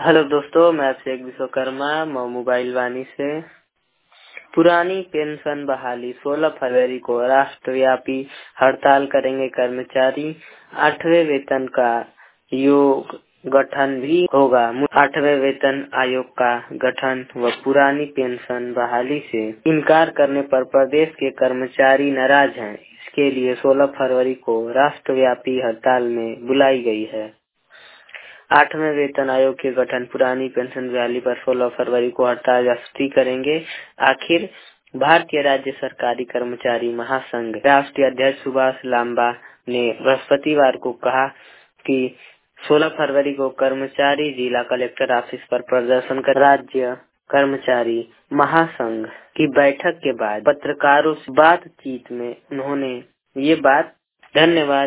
Hello दोस्तों, मैं अभिषेक Vishwakarma mobile वाणी से। पुरानी पेंशन बहाली 16 फरवरी को राष्ट्रव्यापी हड़ताल करेंगे कर्मचारी। 8वें वेतन का योग गठन भी होगा। 8वें वेतन आयोग का गठन व पुरानी पेंशन बहाली से इनकार करने पर प्रदेश के कर्मचारी नाराज हैं। इसके लिए 16 फरवरी को राष्ट्रव्यापी हड़ताल में बुलाई गई है। 8वें वेतन आयोग के गठन, पुरानी पेंशन बहाली पर 16 फरवरी को हड़ताल राष्ट्रीय करेंगे। आखिर भारतीय राज्य सरकारी कर्मचारी महासंघ राष्ट्रीय अध्यक्ष सुभाष लांबा ने बृहस्पतिवार को कहा कि 16 फरवरी को कर्मचारी जिला कलेक्टर ऑफिस पर प्रदर्शन कर राज्य कर्मचारी महासंघ की बैठक के बाद पत्रकारों से बातचीत में उन्होंने ये बात। धन्यवाद।